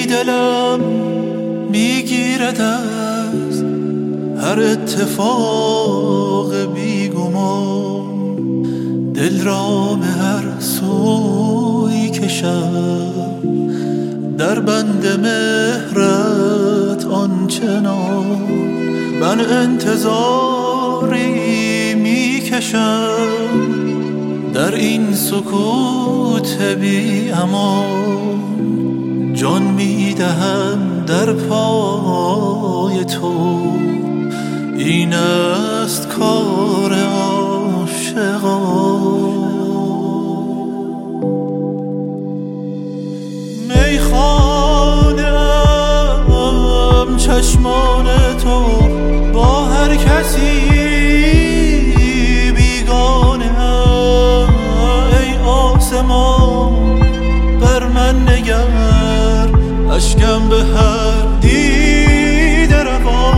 دلم میگیرد از هر اتفاق بیگمان، دل را به هر سوی کشم در بند مهرت آنچنان. من انتظاری میکشم در این سکوت بی امان، جان میدهم در پای تو، این است کار عاشقان. میخوانم چشمان تو با هر کسی بیگانه، ای آسمان بر من نگر، اشکم به هر دیده روان.